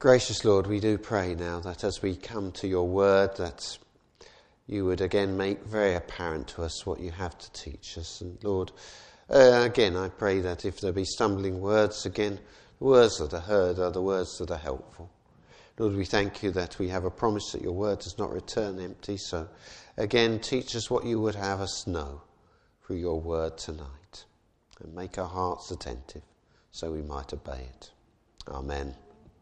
Gracious Lord, we do pray now that as we come to your word, that you would again make very apparent to us what you have to teach us. And Lord, again, I pray that if there be stumbling words, again, the words that are heard are the words that are helpful. Lord, we thank you that we have a promise that your word does not return empty. So again, teach us what you would have us know through your word tonight. And make our hearts attentive so we might obey it. Amen.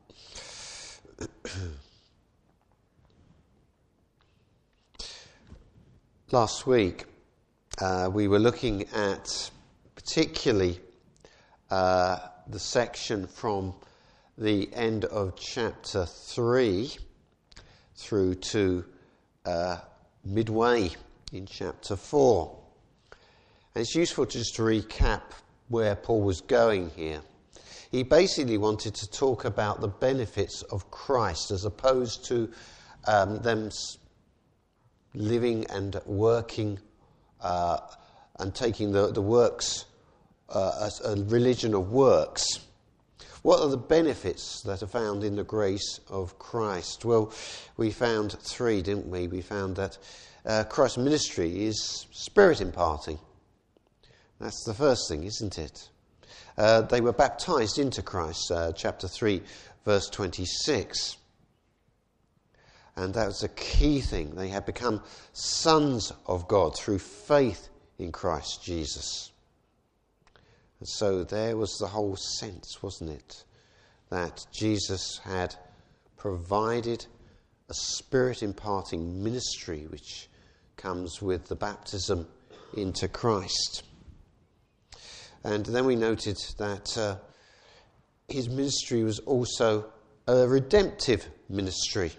Last week we were looking at particularly the section from the end of chapter 3 through to midway in chapter 4. And it's useful just to recap where Paul was going here. He basically wanted to talk about the benefits of Christ as opposed to them living and working and taking the works as a religion of works. What are the benefits that are found in the grace of Christ? Well, we found three, didn't we? We found that Christ's ministry is spirit imparting. That's the first thing, isn't it? They were baptized into Christ, chapter 3, verse 26. And that was a key thing. They had become sons of God through faith in Christ Jesus. And so there was the whole sense, wasn't it? That Jesus had provided a spirit-imparting ministry which comes with the baptism into Christ. And then we noted that his ministry was also a redemptive ministry.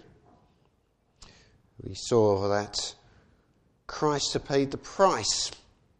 We saw that Christ had paid the price.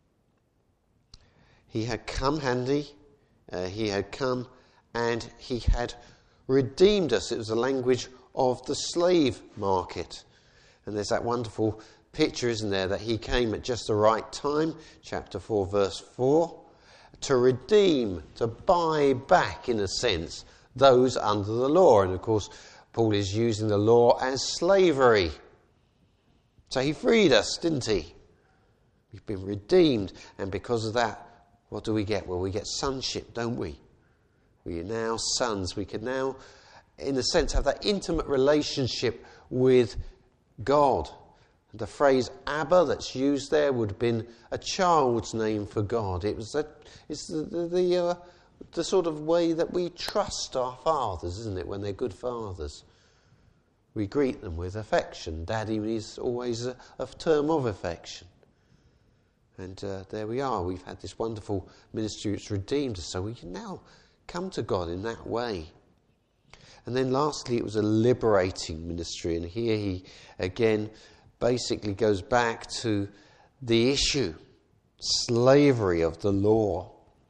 He had come handy, he had come and he had redeemed us. It was the language of the slave market. And there's that wonderful picture, isn't there, that he came at just the right time, chapter 4, verse 4, to redeem, to buy back, in a sense, those under the law. And of course, Paul is using the law as slavery. So he freed us, didn't he? We've been redeemed, and because of that, what do we get? Well, we get sonship, don't we? We are now sons. We can now, in a sense, have that intimate relationship with God. The phrase Abba that's used there would have been a child's name for God. It's the sort of way that we trust our fathers, isn't it, when they're good fathers? We greet them with affection. Daddy is always a term of affection. And there we are. We've had this wonderful ministry which redeemed us, so we can now come to God in that way. And then lastly, it was a liberating ministry. And here he, again, basically goes back to the issue, slavery of the law.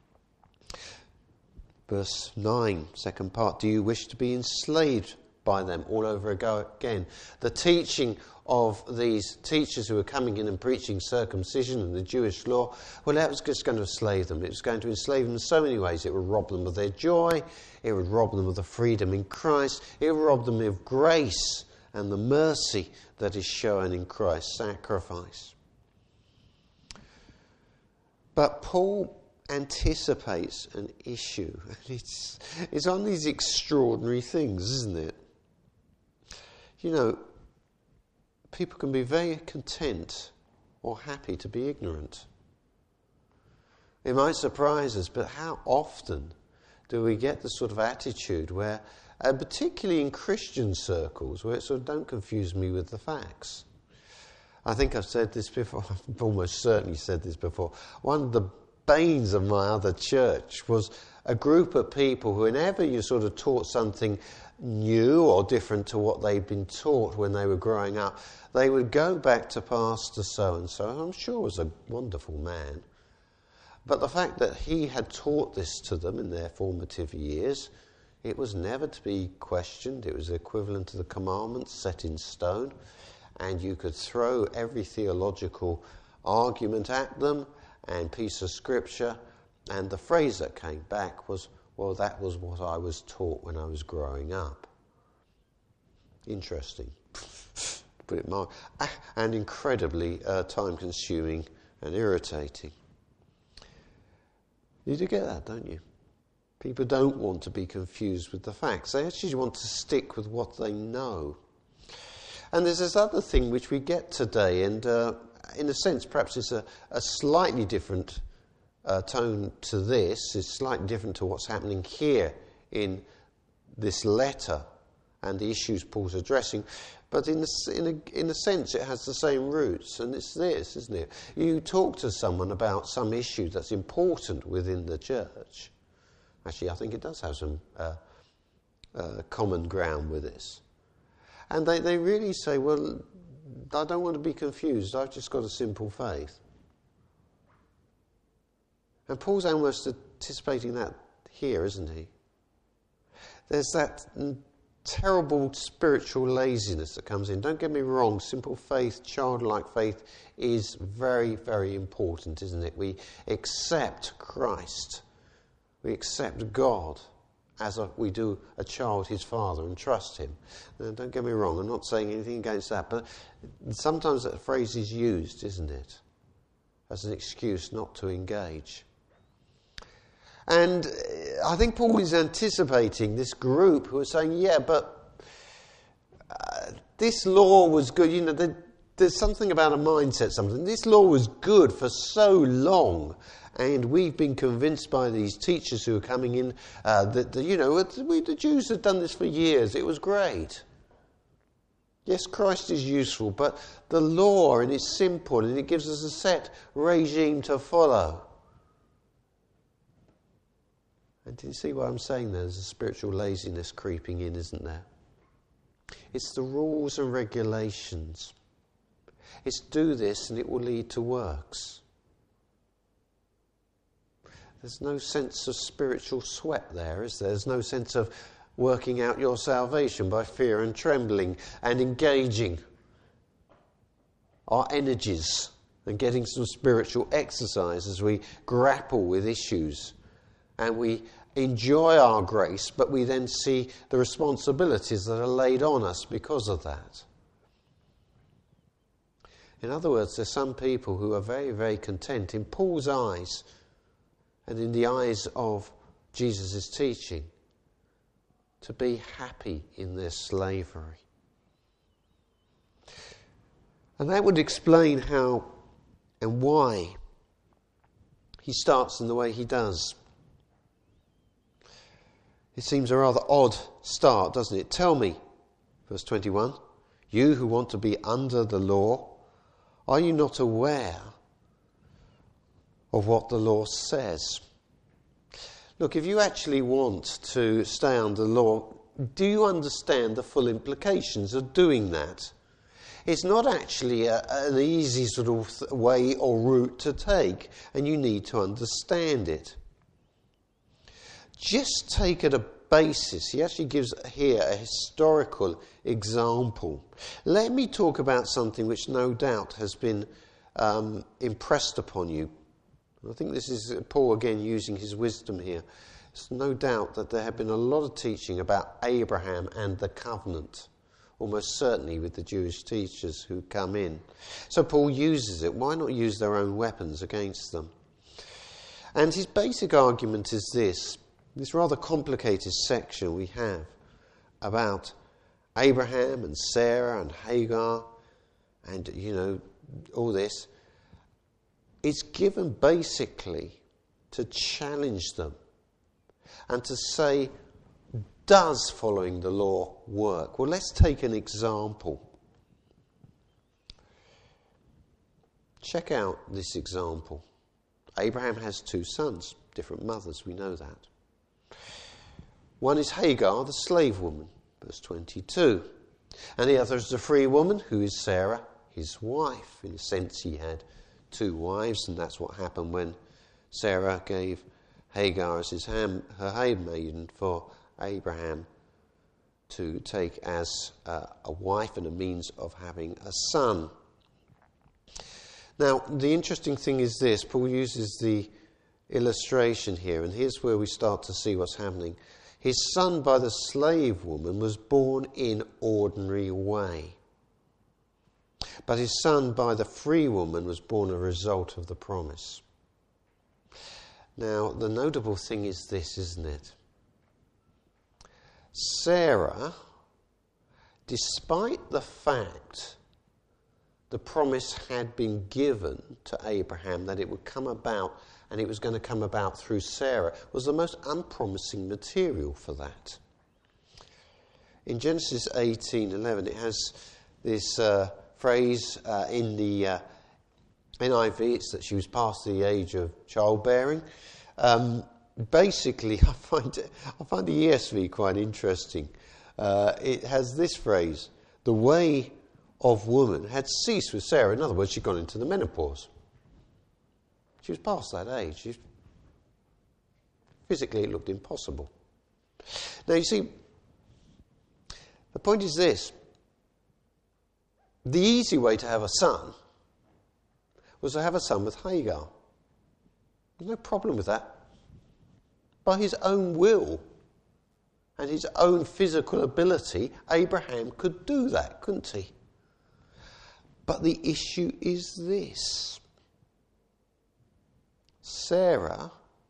Verse 9, second part, do you wish to be enslaved by them? All over again. The teaching of these teachers who were coming in and preaching circumcision and the Jewish law, well, that was just going to enslave them. It was going to enslave them in so many ways. It would rob them of their joy. It would rob them of the freedom in Christ. It would rob them of grace and the mercy that is shown in Christ's sacrifice. But Paul anticipates an issue. It's on these extraordinary things, isn't it? You know, people can be very content or happy to be ignorant. It might surprise us, but how often do we get the sort of attitude where, particularly in Christian circles, where it sort of don't confuse me with the facts? I think I've said this before, I've almost certainly said this before. One of the banes of my other church was a group of people who, whenever you sort of taught something new or different to what they'd been taught when they were growing up, they would go back to Pastor so-and-so, I'm sure was a wonderful man. But the fact that he had taught this to them in their formative years, it was never to be questioned. It was equivalent to the commandments set in stone. And you could throw every theological argument at them and piece of scripture, and the phrase that came back was, well, that was what I was taught when I was growing up. Interesting. Put it mildly. And incredibly time-consuming and irritating. You do get that, don't you? People don't want to be confused with the facts. They actually want to stick with what they know. And there's this other thing which we get today, and in a sense perhaps it's a slightly different tone to this. It's slightly different to what's happening here in this letter and the issues Paul's addressing. But in a sense it has the same roots, and it's this, isn't it? You talk to someone about some issue that's important within the church. Actually, I think it does have some common ground with this. And they really say, well, I don't want to be confused. I've just got a simple faith. And Paul's almost anticipating that here, isn't he? There's that terrible spiritual laziness that comes in. Don't get me wrong, simple faith, childlike faith is very, very important, isn't it? We accept Christ. We accept God as we do a child his father and trust him. Now, don't get me wrong, I'm not saying anything against that, but sometimes that phrase is used, isn't it, as an excuse not to engage. And I think Paul is anticipating this group who are saying, yeah, but this law was good. You know, there's something about a mindset, something. This law was good for so long, and we've been convinced by these teachers who are coming in that the Jews had done this for years. It was great. Yes, Christ is useful, but the law, and it's simple, and it gives us a set regime to follow. And do you see what I'm saying there? There's a spiritual laziness creeping in, isn't there? It's the rules and regulations. It's do this and it will lead to works. There's no sense of spiritual sweat there, is there? There's no sense of working out your salvation by fear and trembling and engaging our energies and getting some spiritual exercise as we grapple with issues. And we enjoy our grace, but we then see the responsibilities that are laid on us because of that. In other words, there's some people who are very, very content in Paul's eyes and in the eyes of Jesus' teaching to be happy in their slavery. And that would explain how and why he starts in the way he does. It seems a rather odd start, doesn't it? Tell me, verse 21, you who want to be under the law, are you not aware of what the law says? Look, if you actually want to stay under the law, do you understand the full implications of doing that? It's not actually an easy sort of way or route to take, and you need to understand it. Just take at a basis. He actually gives here a historical example. Let me talk about something which no doubt has been impressed upon you. I think this is Paul again using his wisdom here. There's no doubt that there have been a lot of teaching about Abraham and the covenant, almost certainly with the Jewish teachers who come in. So Paul uses it. Why not use their own weapons against them? And his basic argument is this rather complicated section we have about Abraham and Sarah and Hagar and, all this. It's given basically to challenge them and to say, does following the law work? Well, let's take an example. Check out this example. Abraham has two sons, different mothers, we know that. One is Hagar, the slave woman, verse 22. And the other is the free woman, who is Sarah, his wife. In a sense, he had two wives, and that's what happened when Sarah gave Hagar as her handmaiden for Abraham to take as a wife and a means of having a son. Now, the interesting thing is this. Paul uses the illustration here, and here's where we start to see what's happening. His son by the slave woman was born in ordinary way. But his son by the free woman was born a result of the promise. Now, the notable thing is this, isn't it? Sarah, despite the fact the promise had been given to Abraham that it would come about and it was going to come about through Sarah, was the most unpromising material for that. In Genesis 18:11, it has this phrase in the NIV, it's that she was past the age of childbearing. Basically, I find the ESV quite interesting. It has this phrase: the way of woman had ceased with Sarah. In other words, she'd gone into the menopause. She was past that age. Physically, it looked impossible. Now, you see, the point is this. The easy way to have a son was to have a son with Hagar. There's no problem with that. By his own will and his own physical ability, Abraham could do that, couldn't he? But the issue is this. Sarah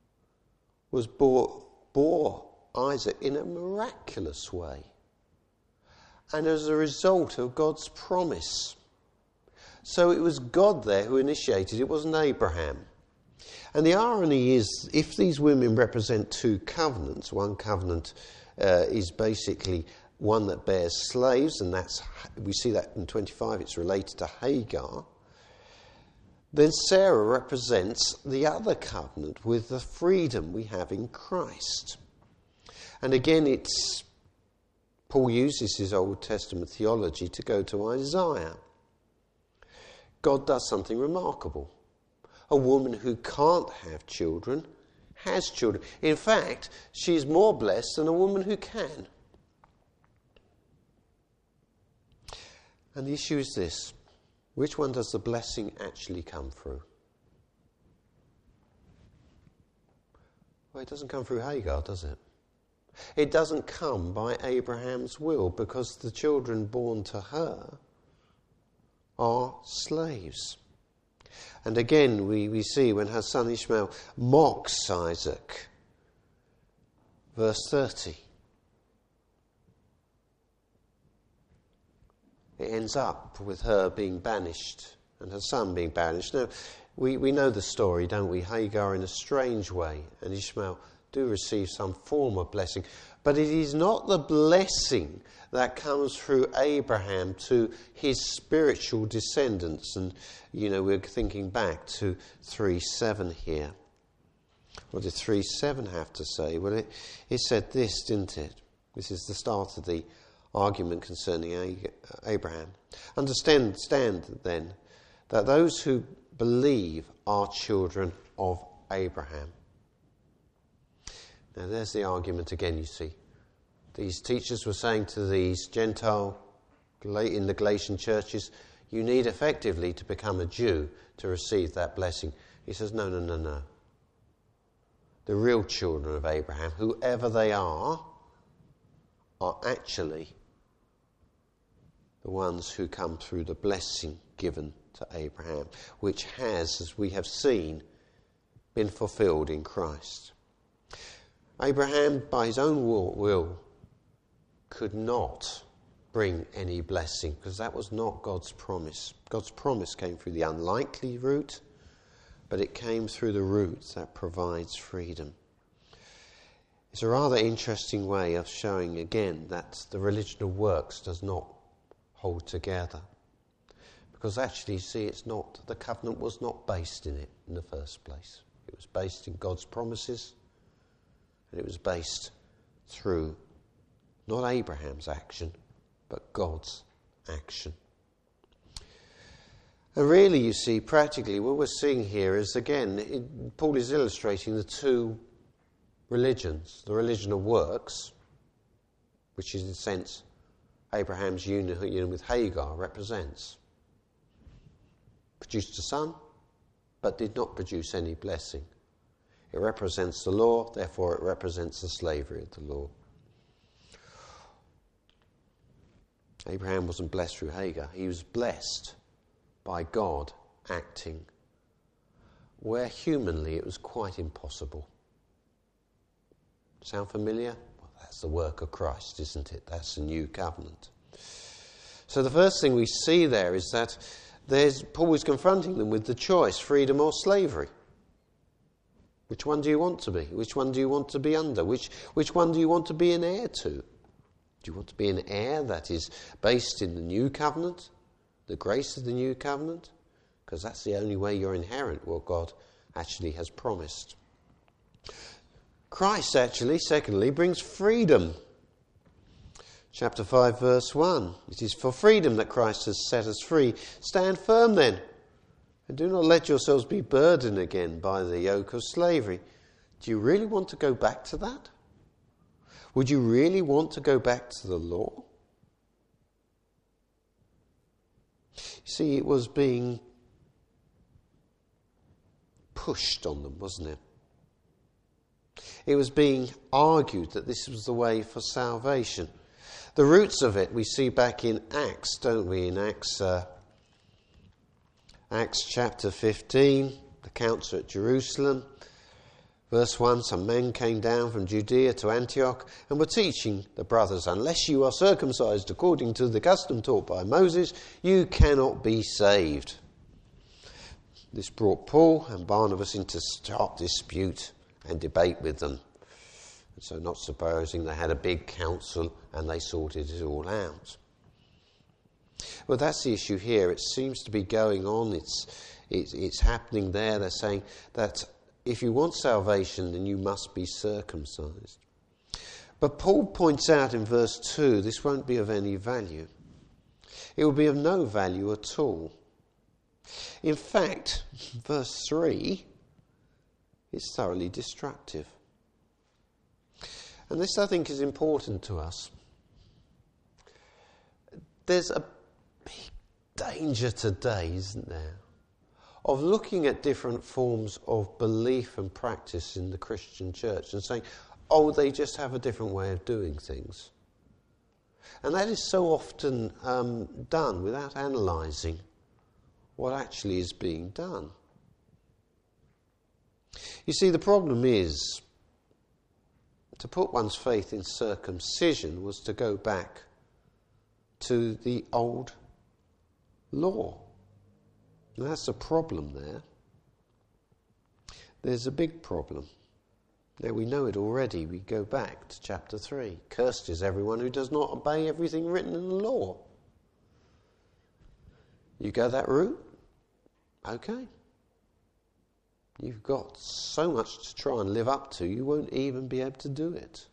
bore Isaac in a miraculous way, and as a result of God's promise. So it was God there who initiated, it wasn't Abraham. And the irony is, if these women represent two covenants, one covenant is basically one that bears slaves, and we see that in 25, it's related to Hagar, then Sarah represents the other covenant with the freedom we have in Christ. And again, Paul uses his Old Testament theology to go to Isaiah. God does something remarkable. A woman who can't have children has children. In fact, she's more blessed than a woman who can. And the issue is this: which one does the blessing actually come through? Well, it doesn't come through Hagar, does it? It doesn't come by Abraham's will, because the children born to her are slaves. And again, we see when her son Ishmael mocks Isaac, verse 30. It ends up with her being banished and her son being banished. Now, we know the story, don't we? Hagar in a strange way and Ishmael do receive some form of blessing. But it is not the blessing that comes through Abraham to his spiritual descendants. And, we're thinking back to 3:7 here. What did 3:7 have to say? Well, it said this, didn't it? This is the start of the argument concerning Abraham. Understand then that those who believe are children of Abraham. Now there's the argument again, you see. These teachers were saying to these Gentile in the Galatian churches, you need effectively to become a Jew to receive that blessing. He says, no. The real children of Abraham, whoever they are actually the ones who come through the blessing given to Abraham, which has, as we have seen, been fulfilled in Christ. Abraham, by his own will, could not bring any blessing, because that was not God's promise. God's promise came through the unlikely route, but it came through the route that provides freedom. It's a rather interesting way of showing again that the religion of works does not hold together. Because actually, see, the covenant was not based in it in the first place. It was based in God's promises, and it was based through not Abraham's action, but God's action. And really, you see, practically, what we're seeing here is, again, Paul is illustrating the two religions. The religion of works, which is in a sense Abraham's union with Hagar represents. Produced a son, but did not produce any blessing. It represents the law, therefore it represents the slavery of the law. Abraham wasn't blessed through Hagar. He was blessed by God acting where humanly it was quite impossible. Sound familiar? Well, that's the work of Christ, isn't it? That's the new covenant. So the first thing we see there is that Paul is confronting them with the choice, freedom or slavery. Which one do you want to be? Which one do you want to be under? Which one do you want to be an heir to? Do you want to be an heir that is based in the new covenant, the grace of the new covenant? Because that's the only way you're inherit what God actually has promised. Christ actually, secondly, brings freedom. Chapter 5, verse 1. It is for freedom that Christ has set us free. Stand firm then, and do not let yourselves be burdened again by the yoke of slavery. Do you really want to go back to that? Would you really want to go back to the law? You see, it was being pushed on them, wasn't it? It was being argued that this was the way for salvation. The roots of it we see back in Acts, don't we? In Acts chapter 15, the council at Jerusalem. Verse 1, some men came down from Judea to Antioch and were teaching the brothers, unless you are circumcised according to the custom taught by Moses, you cannot be saved. This brought Paul and Barnabas into sharp dispute and debate with them. And so not supposing they had a big council and they sorted it all out. Well, that's the issue here. It seems to be going on. It's happening there. They're saying that if you want salvation, then you must be circumcised. But Paul points out in verse 2, this won't be of any value. It will be of no value at all. In fact, verse 3 is thoroughly destructive. And this, I think, is important to us. There's a big danger today, isn't there, of looking at different forms of belief and practice in the Christian church and saying, oh, they just have a different way of doing things. And that is so often done without analysing what actually is being done. You see, the problem is, to put one's faith in circumcision was to go back to the old law. And that's a problem there. There's a big problem. Now we know it already. We go back to chapter 3. Cursed is everyone who does not obey everything written in the law. You go that route? Okay. You've got so much to try and live up to, you won't even be able to do it.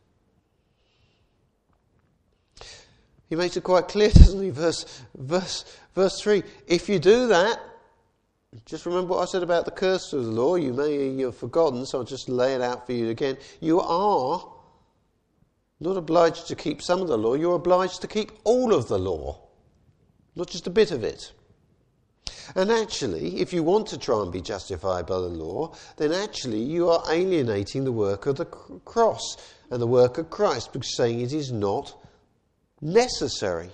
He makes it quite clear, doesn't he? Verse 3. If you do that, just remember what I said about the curse of the law. You've forgotten, so I'll just lay it out for you again. You are not obliged to keep some of the law. You're obliged to keep all of the law, not just a bit of it. And actually, if you want to try and be justified by the law, then actually you are alienating the work of the cross and the work of Christ, because saying it is not necessary.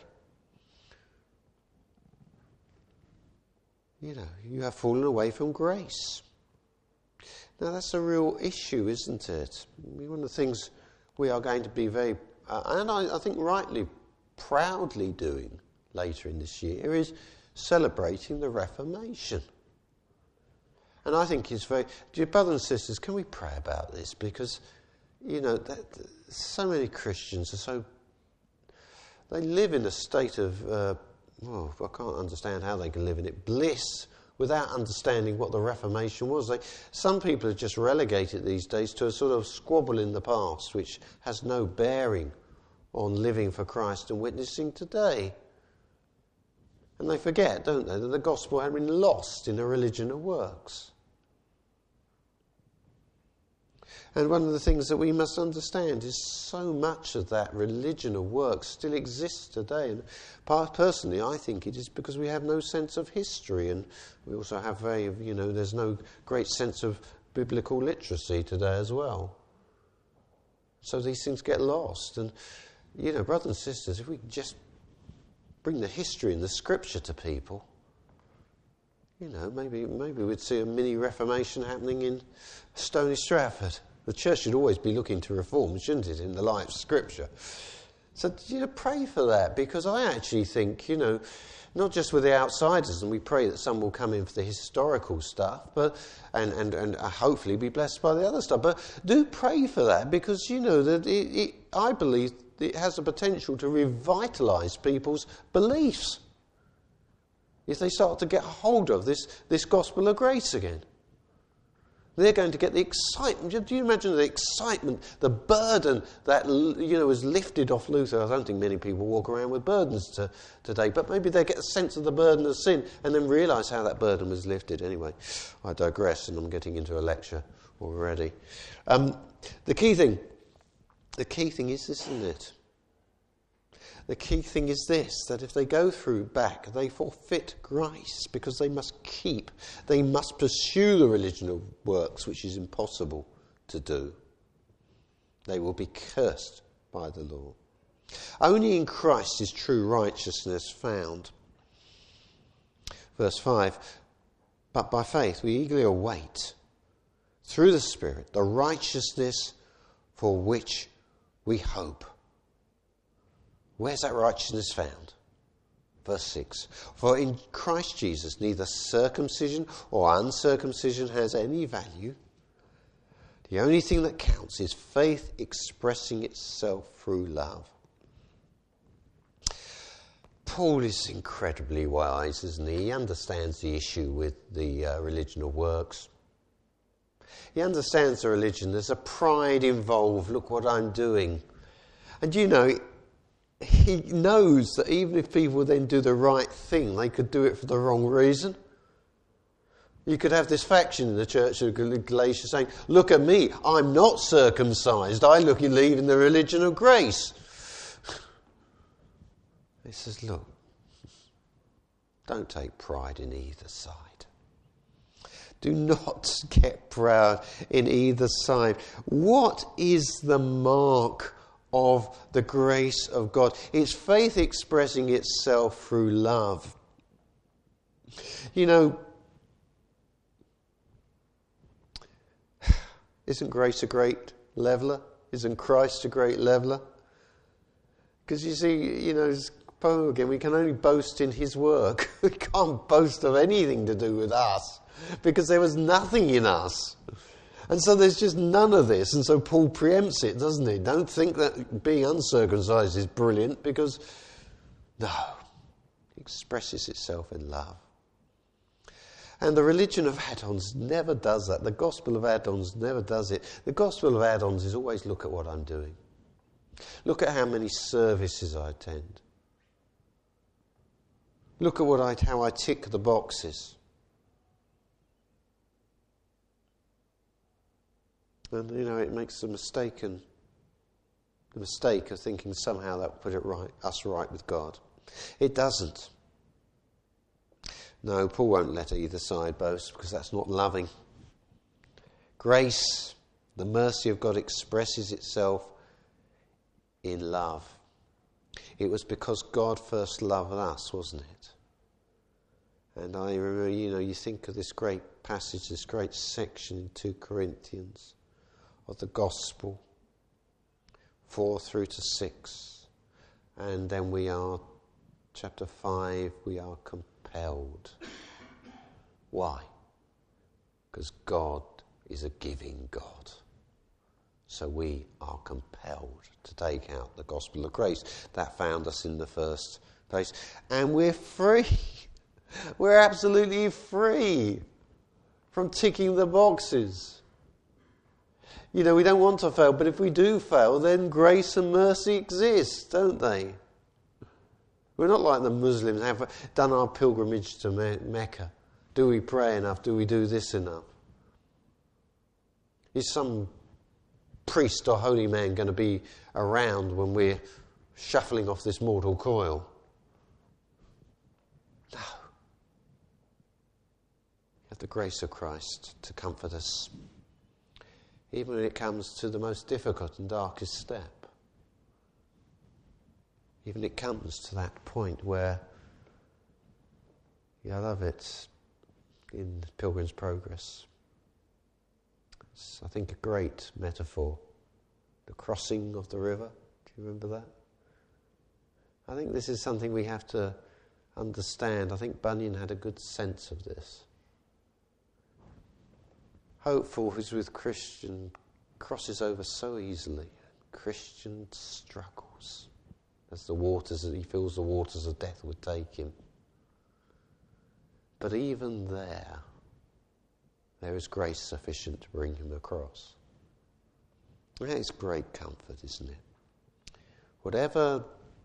You know, you have fallen away from grace. Now that's a real issue, isn't it? One of the things we are going to be very, and I think rightly, proudly doing later in this year is celebrating the Reformation. And I think it's very, dear brothers and sisters, can we pray about this? Because, you know, so many Christians are they live in a state of, I can't understand how they can live in it, bliss, without understanding what the Reformation was. Some people are just relegated these days to a sort of squabble in the past, which has no bearing on living for Christ and witnessing today. And they forget, don't they, that the gospel had been lost in a religion of works. And one of the things that we must understand is so much of that religion of works still exists today. And personally, I think it is because we have no sense of history, and we also have there's no great sense of biblical literacy today as well. So these things get lost. And, brothers and sisters, if we just bring the history and the scripture to people, you know, maybe we'd see a mini Reformation happening in Stony Stratford. The church should always be looking to reform, shouldn't it, in the light of scripture? So, you know, pray for that, because I actually think, you know, not just with the outsiders, and we pray that some will come in for the historical stuff, but and hopefully be blessed by the other stuff. But do pray for that, because, you know, that I believe it has the potential to revitalise people's beliefs if they start to get hold of this gospel of grace again. They're going to get the excitement. Do you imagine the excitement, the burden that, you know, was lifted off Luther? I don't think many people walk around with burdens today, but maybe they get a sense of the burden of sin and then realise how that burden was lifted. Anyway, I digress, and I'm getting into a lecture already. The key thing is this, isn't it? The key thing is this, that if they go through back, they forfeit grace, because they must pursue the religion of works, which is impossible to do. They will be cursed by the law. Only in Christ is true righteousness found. Verse 5, but by faith we eagerly await, through the Spirit, the righteousness for which we hope. Where's that righteousness found? Verse 6. For in Christ Jesus neither circumcision or uncircumcision has any value. The only thing that counts is faith expressing itself through love. Paul is incredibly wise, isn't he? He understands the issue with the religion of works. He understands the religion. There's a pride involved. Look what I'm doing. And you know, he knows that even if people then do the right thing, they could do it for the wrong reason. You could have this faction in the church of Galatia saying, look at me, I'm not circumcised, I believe in the religion of grace. He says, look, don't take pride in either side. Do not get proud in either side. What is the mark of the grace of God? It's faith expressing itself through love. You know, isn't grace a great leveller? Isn't Christ a great leveller? Because you see, you know, again, we can only boast in his work. We can't boast of anything to do with us, because there was nothing in us. And so there's just none of this. And so Paul preempts it, doesn't he? Don't think that being uncircumcised is brilliant, because, no, it expresses itself in love. And the religion of add-ons never does that. The gospel of add-ons never does it. The gospel of add-ons is always look at what I'm doing. Look at how many services I attend. Look at how I tick the boxes. And, you know, it makes the mistake of thinking somehow that will put us right with God. It doesn't. No, Paul won't let either side boast, because that's not loving. Grace, the mercy of God, expresses itself in love. It was because God first loved us, wasn't it? And I remember, you know, you think of this great passage, this great section in 2 Corinthians of the gospel, 4 through to 6. And then we are, chapter 5, we are compelled. Why? Because God is a giving God. So we are compelled to take out the gospel of grace. That found us in the first place. And we're free. We're absolutely free from ticking the boxes. You know, we don't want to fail, but if we do fail, then grace and mercy exist, don't they? We're not like the Muslims, have done our pilgrimage to Mecca. Do we pray enough? Do we do this enough? Is some priest or holy man going to be around when we're shuffling off this mortal coil? No. We have the grace of Christ to comfort us, even when it comes to the most difficult and darkest step. Even it comes to that point where, I love it in Pilgrim's Progress. It's, I think, a great metaphor. The crossing of the river. Do you remember that? I think this is something we have to understand. I think Bunyan had a good sense of this. Hopeful who's with Christian crosses over so easily. Christian struggles as he feels the waters of death would take him. But even there is grace sufficient to bring him across. And it's great comfort, isn't it? Whatever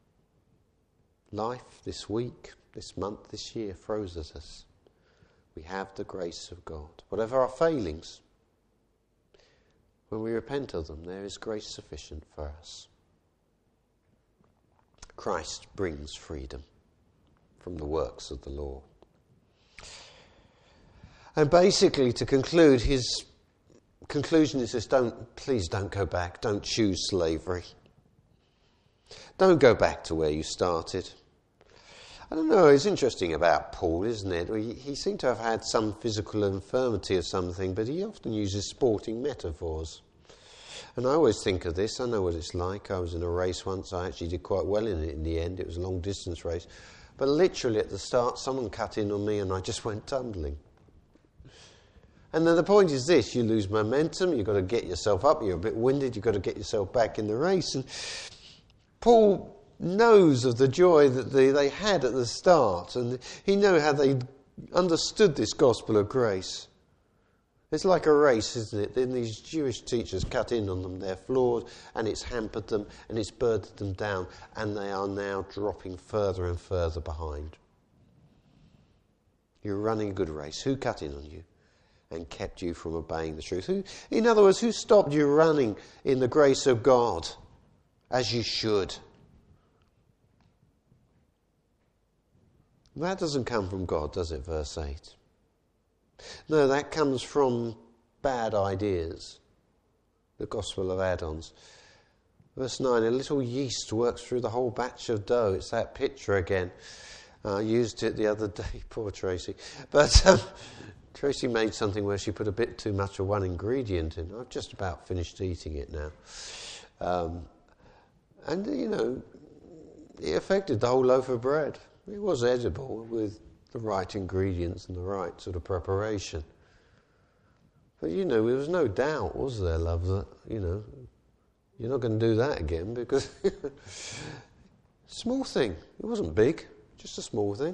life this week, this month, this year throws at us, we have the grace of God. Whatever our failings, when we repent of them, there is grace sufficient for us. Christ brings freedom from the works of the law. And basically, to conclude, his conclusion is this: please don't go back. Don't choose slavery. Don't go back to where you started. I don't know, it's interesting about Paul, isn't it? He seemed to have had some physical infirmity or something, but he often uses sporting metaphors. And I always think of this. I know what it's like. I was in a race once. I actually did quite well in it in the end. It was a long distance race. But literally at the start, someone cut in on me and I just went tumbling. And then the point is this: you lose momentum, you've got to get yourself up, you're a bit winded, you've got to get yourself back in the race. And Paul knows of the joy that they had at the start, and he knows how they understood this gospel of grace. It's like a race, isn't it? Then these Jewish teachers cut in on them, they're flawed, and it's hampered them, and it's burdened them down, and they are now dropping further and further behind. You're running a good race. Who cut in on you and kept you from obeying the truth? In other words, who stopped you running in the grace of God as you should? That doesn't come from God, does it, verse 8? No, that comes from bad ideas, the gospel of add-ons. Verse 9, a little yeast works through the whole batch of dough. It's that picture again. I used it the other day, poor Tracy. But Tracy made something where she put a bit too much of one ingredient in. I've just about finished eating it now. And, it affected the whole loaf of bread. It was edible with the right ingredients and the right sort of preparation. But, there was no doubt, was there, love, that, you're not going to do that again because... Small thing. It wasn't big, just a small thing.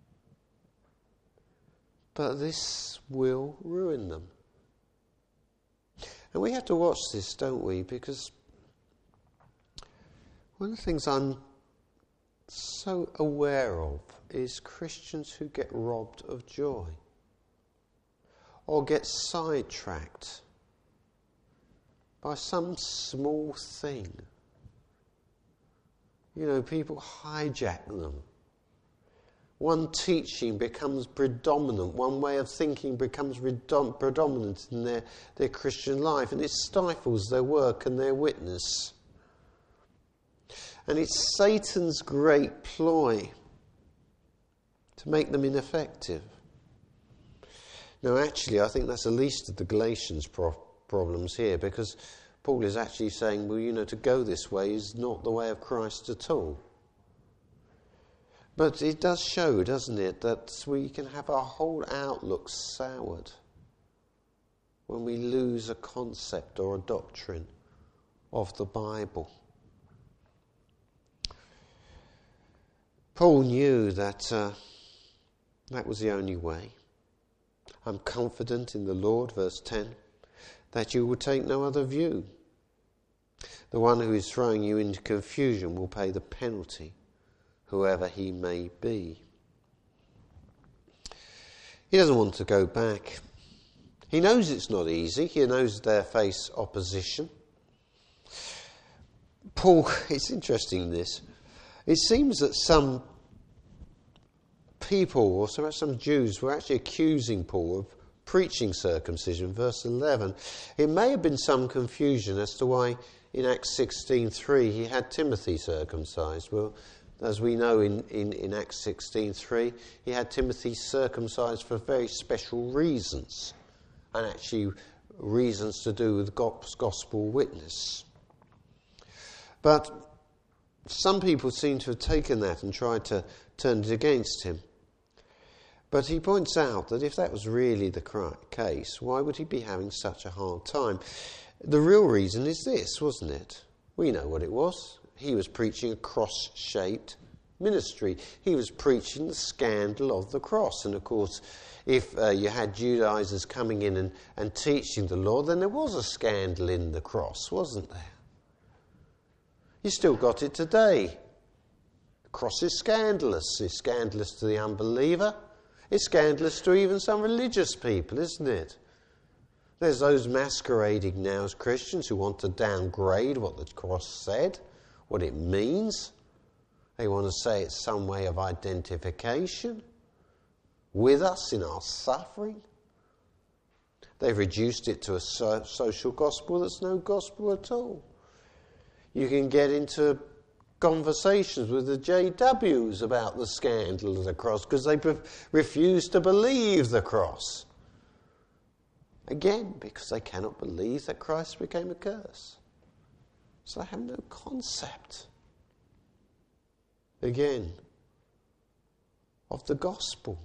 But this will ruin them. And we have to watch this, don't we? Because one of the things I'm so aware of is Christians who get robbed of joy or get sidetracked by some small thing. People hijack them. One teaching becomes predominant, one way of thinking becomes predominant in their Christian life, and it stifles their work and their witness. And it's Satan's great ploy to make them ineffective. Now, actually, I think that's the least of the Galatians' problems here, because Paul is actually saying, well, to go this way is not the way of Christ at all. But it does show, doesn't it, that we can have our whole outlook soured when we lose a concept or a doctrine of the Bible. Paul knew that that was the only way. I'm confident in the Lord, verse 10, that you will take no other view. The one who is throwing you into confusion will pay the penalty, whoever he may be. He doesn't want to go back. He knows it's not easy. He knows they face opposition. Paul, it's interesting this. It seems that some people, or some Jews, were actually accusing Paul of preaching circumcision. Verse 11. It may have been some confusion as to why in Acts 16:3 he had Timothy circumcised. Well, as we know in Acts 16:3, he had Timothy circumcised for very special reasons, and actually reasons to do with gospel witness. But some people seem to have taken that and tried to turn it against him. But he points out that if that was really the case, why would he be having such a hard time? The real reason is this, wasn't it? We know what it was. He was preaching a cross-shaped ministry. He was preaching the scandal of the cross. And of course, if you had Judaizers coming in and teaching the law, then there was a scandal in the cross, wasn't there? You still got it today. The cross is scandalous. It's scandalous to the unbeliever. It's scandalous to even some religious people, isn't it? There's those masquerading now as Christians who want to downgrade what the cross said, what it means. They want to say it's some way of identification with us in our suffering. They've reduced it to a social gospel that's no gospel at all. You can get into conversations with the JWs about the scandal of the cross because they refuse to believe the cross. Again, because they cannot believe that Christ became a curse. So they have no concept, again, of the gospel.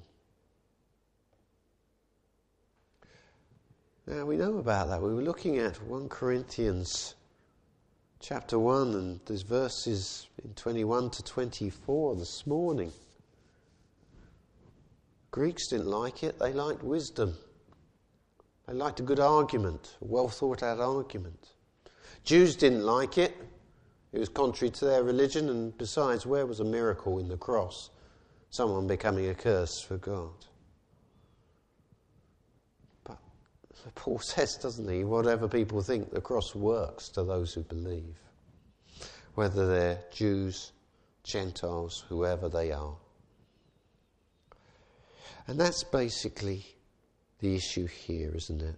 Now we know about that. We were looking at 1 Corinthians chapter 1, and there's verses in 21 to 24 this morning. Greeks didn't like it. They liked wisdom. They liked a good argument, a well thought out argument. Jews didn't like it. It was contrary to their religion, and besides, where was a miracle in the cross? Someone becoming a curse for God. But Paul says, doesn't he, whatever people think, the cross works to those who believe, whether they're Jews, Gentiles, whoever they are. And that's basically the issue here, isn't it?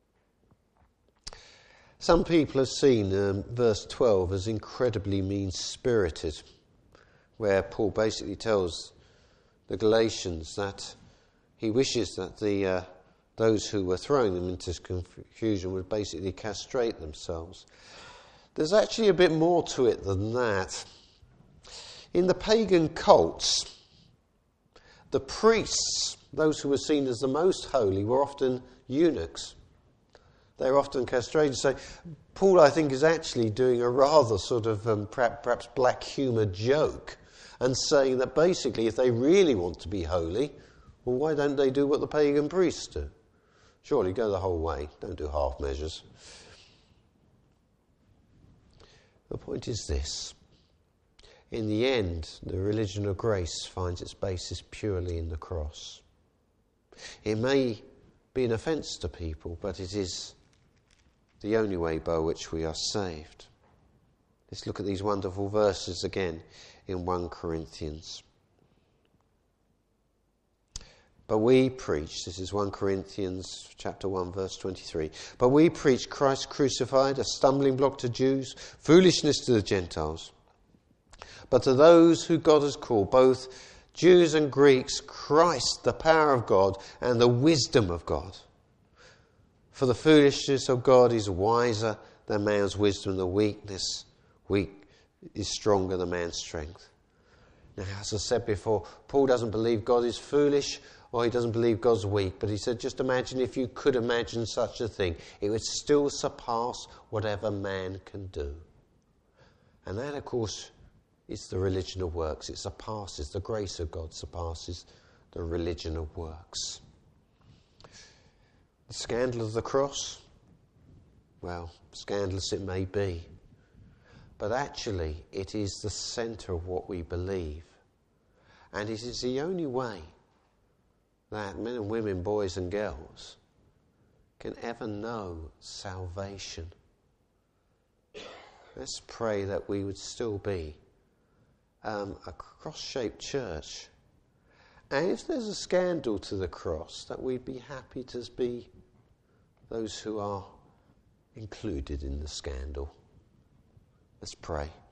Some people have seen verse 12 as incredibly mean-spirited, where Paul basically tells the Galatians that he wishes that those who were throwing them into confusion would basically castrate themselves. There's actually a bit more to it than that. In the pagan cults, the priests, those who were seen as the most holy, were often eunuchs. They were often castrated. So Paul, I think, is actually doing a rather sort of perhaps black humour joke and saying that basically if they really want to be holy, well, why don't they do what the pagan priests do? Surely go the whole way. Don't do half measures. The point is this. In the end, the religion of grace finds its basis purely in the cross. It may be an offence to people, but it is the only way by which we are saved. Let's look at these wonderful verses again in 1 Corinthians. But we preach, this is 1 Corinthians chapter 1 verse 23, but we preach Christ crucified, a stumbling block to Jews, foolishness to the Gentiles. But to those who God has called, both Jews and Greeks, Christ, the power of God and the wisdom of God. For the foolishness of God is wiser than man's wisdom, the weakness is stronger than man's strength. Now, as I said before, Paul doesn't believe God is foolish or he doesn't believe God's weak, but he said, just imagine if you could imagine such a thing. It would still surpass whatever man can do. And that, of course, is the religion of works. It surpasses, the grace of God surpasses the religion of works. The scandal of the cross, well, scandalous it may be, but actually it is the centre of what we believe. And it is the only way that men and women, boys and girls, can ever know salvation. Let's pray that we would still be a cross-shaped church. And if there's a scandal to the cross, that we'd be happy to be those who are included in the scandal. Let's pray.